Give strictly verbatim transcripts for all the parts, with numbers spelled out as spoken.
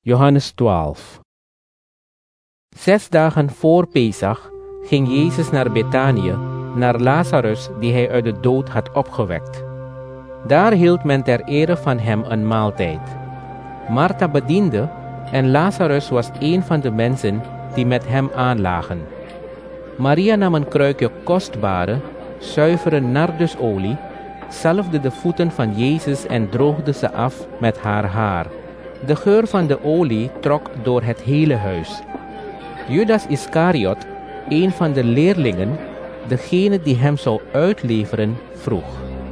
Johannes twaalf. Zes dagen voor Pesach ging Jezus naar Betanië, naar Lazarus die hij uit de dood had opgewekt. Daar hield men ter ere van hem een maaltijd. Martha bediende en Lazarus was een van de mensen die met hem aanlagen. Maria nam een kruikje kostbare, zuivere nardusolie, zalfde de voeten van Jezus en droogde ze af met haar haar. De geur van de olie trok door het hele huis. Judas Iscariot, een van de leerlingen, degene die hem zou uitleveren, vroeg: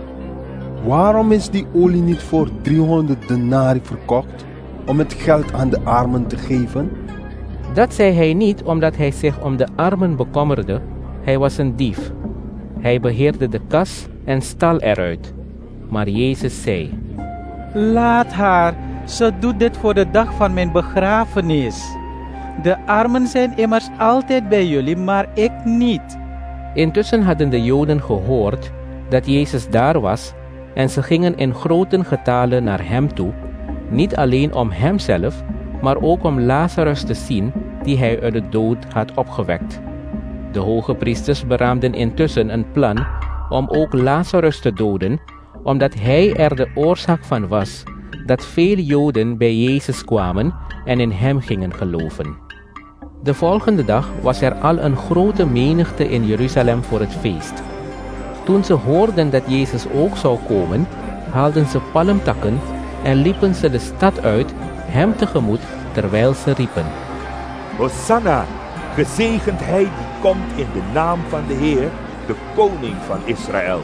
Waarom is die olie niet voor driehonderd denari verkocht, om het geld aan de armen te geven? Dat zei hij niet omdat hij zich om de armen bekommerde. Hij was een dief. Hij beheerde de kas en stal eruit. Maar Jezus zei: Laat haar, ze doet dit voor de dag van mijn begrafenis. De armen zijn immers altijd bij jullie, maar ik niet. Intussen hadden de Joden gehoord dat Jezus daar was en ze gingen in groten getale naar hem toe, niet alleen om hemzelf, maar ook om Lazarus te zien die hij uit de dood had opgewekt. De hoge priesters beraamden intussen een plan om ook Lazarus te doden, omdat hij er de oorzaak van was dat veel Joden bij Jezus kwamen en in hem gingen geloven. De volgende dag was er al een grote menigte in Jeruzalem voor het feest. Toen ze hoorden dat Jezus ook zou komen, haalden ze palmtakken en liepen ze de stad uit hem tegemoet, terwijl ze riepen: Hosanna, gezegend hij die komt in de naam van de Heer, de koning van Israël.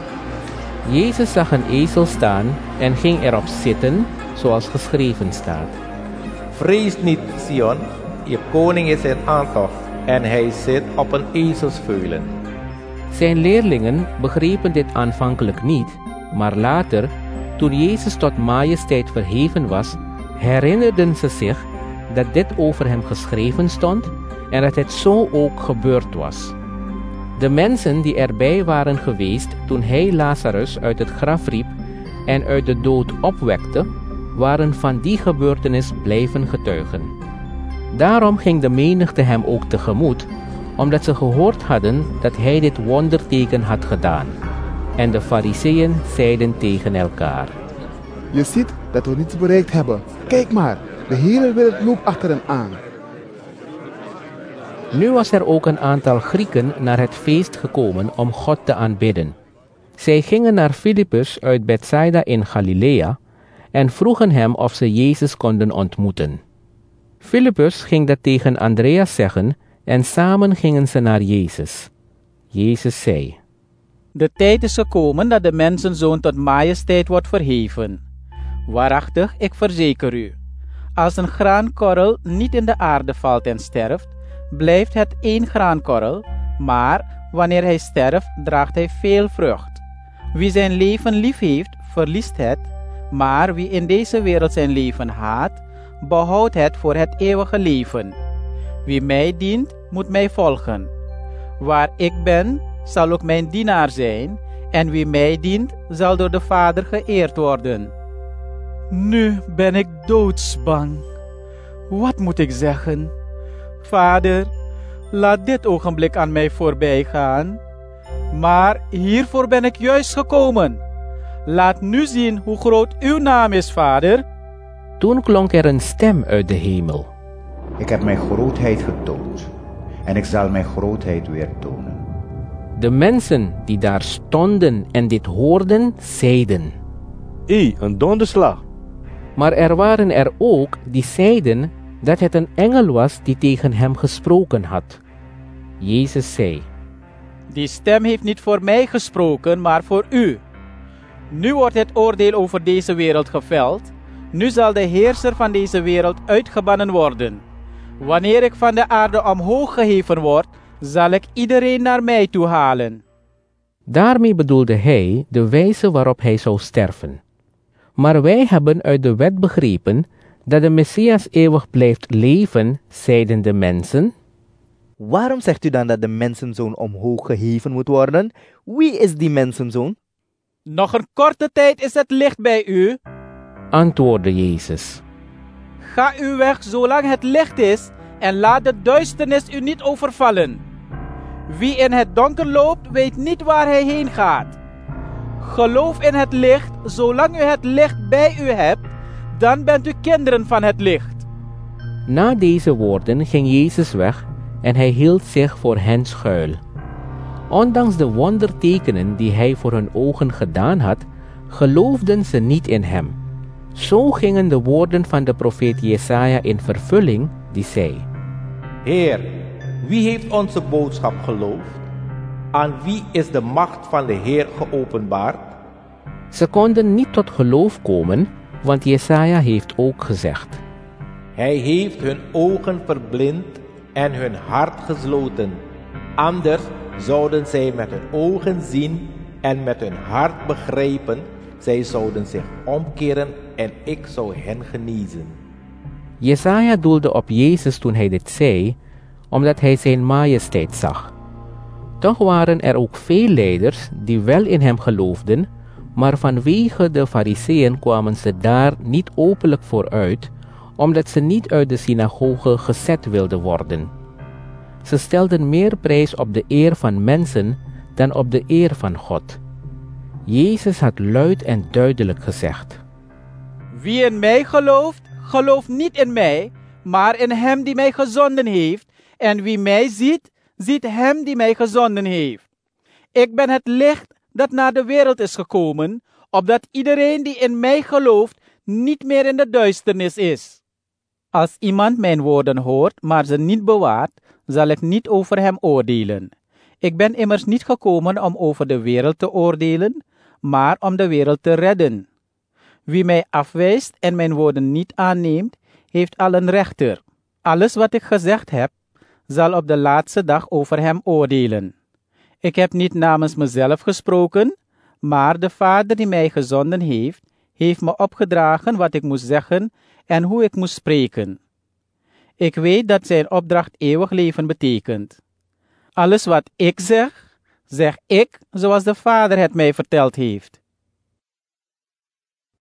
Jezus zag een ezel staan en ging erop zitten, zoals geschreven staat: Vrees niet, Sion, je koning is in aantocht en hij zit op een ezelsveulen. Zijn leerlingen begrepen dit aanvankelijk niet, maar later, toen Jezus tot majesteit verheven was, herinnerden ze zich dat dit over hem geschreven stond en dat het zo ook gebeurd was. De mensen die erbij waren geweest toen hij Lazarus uit het graf riep en uit de dood opwekte, waren van die gebeurtenis blijven getuigen. Daarom ging de menigte hem ook tegemoet, omdat ze gehoord hadden dat hij dit wonderteken had gedaan. En de Farizeeën zeiden tegen elkaar: Je ziet dat we niets bereikt hebben. Kijk maar, de hele wereld loopt achter hem aan. Nu was er ook een aantal Grieken naar het feest gekomen om God te aanbidden. Zij gingen naar Filippus uit Bethsaida in Galilea en vroegen hem of ze Jezus konden ontmoeten. Filippus ging dat tegen Andreas zeggen en samen gingen ze naar Jezus. Jezus zei: De tijd is gekomen dat de mensenzoon tot majesteit wordt verheven. Waarachtig, ik verzeker u, als een graankorrel niet in de aarde valt en sterft, blijft het één graankorrel, maar wanneer hij sterft, draagt hij veel vrucht. Wie zijn leven lief heeft, verliest het, maar wie in deze wereld zijn leven haat, behoudt het voor het eeuwige leven. Wie mij dient, moet mij volgen. Waar ik ben, zal ook mijn dienaar zijn, en wie mij dient, zal door de Vader geëerd worden. Nu ben ik doodsbang. Wat moet ik zeggen? Vader, laat dit ogenblik aan mij voorbij gaan. Maar hiervoor ben ik juist gekomen. Laat nu zien hoe groot uw naam is, Vader. Toen klonk er een stem uit de hemel: Ik heb mijn grootheid getoond en ik zal mijn grootheid weer tonen. De mensen die daar stonden en dit hoorden, zeiden: Hé, een donderslag. Maar er waren er ook die zeiden dat het een engel was die tegen hem gesproken had. Jezus zei: Die stem heeft niet voor mij gesproken, maar voor u. Nu wordt het oordeel over deze wereld geveld. Nu zal de heerser van deze wereld uitgebannen worden. Wanneer ik van de aarde omhoog geheven word, zal ik iedereen naar mij toe halen. Daarmee bedoelde hij de wijze waarop hij zou sterven. Maar wij hebben uit de wet begrepen dat de Messias eeuwig blijft leven, zeiden de mensen. Waarom zegt u dan dat de mensenzoon omhoog geheven moet worden? Wie is die mensenzoon? Nog een korte tijd is het licht bij u, antwoordde Jezus. Ga uw weg zolang het licht is en laat de duisternis u niet overvallen. Wie in het donker loopt, weet niet waar hij heen gaat. Geloof in het licht, zolang u het licht bij u hebt, dan bent u kinderen van het licht. Na deze woorden ging Jezus weg en hij hield zich voor hen schuil. Ondanks de wondertekenen die hij voor hun ogen gedaan had, geloofden ze niet in hem. Zo gingen de woorden van de profeet Jesaja in vervulling, die zei: Heer, wie heeft onze boodschap geloofd? Aan wie is de macht van de Heer geopenbaard? Ze konden niet tot geloof komen, want Jesaja heeft ook gezegd: Hij heeft hun ogen verblind en hun hart gesloten. Anders zouden zij met hun ogen zien en met hun hart begrijpen. Zij zouden zich omkeren en ik zou hen genezen. Jesaja doelde op Jezus toen hij dit zei, omdat hij zijn majesteit zag. Toch waren er ook veel leiders die wel in hem geloofden, maar vanwege de Farizeeën kwamen ze daar niet openlijk voor uit, omdat ze niet uit de synagoge gezet wilden worden. Ze stelden meer prijs op de eer van mensen dan op de eer van God. Jezus had luid en duidelijk gezegd: Wie in mij gelooft, gelooft niet in mij, maar in hem die mij gezonden heeft. En wie mij ziet, ziet hem die mij gezonden heeft. Ik ben het licht dat naar de wereld is gekomen, opdat iedereen die in mij gelooft niet meer in de duisternis is. Als iemand mijn woorden hoort, maar ze niet bewaart, zal ik niet over hem oordelen. Ik ben immers niet gekomen om over de wereld te oordelen, maar om de wereld te redden. Wie mij afwijst en mijn woorden niet aanneemt, heeft al een rechter. Alles wat ik gezegd heb, zal op de laatste dag over hem oordelen. Ik heb niet namens mezelf gesproken, maar de Vader die mij gezonden heeft, heeft me opgedragen wat ik moest zeggen en hoe ik moest spreken. Ik weet dat zijn opdracht eeuwig leven betekent. Alles wat ik zeg, zeg ik zoals de Vader het mij verteld heeft.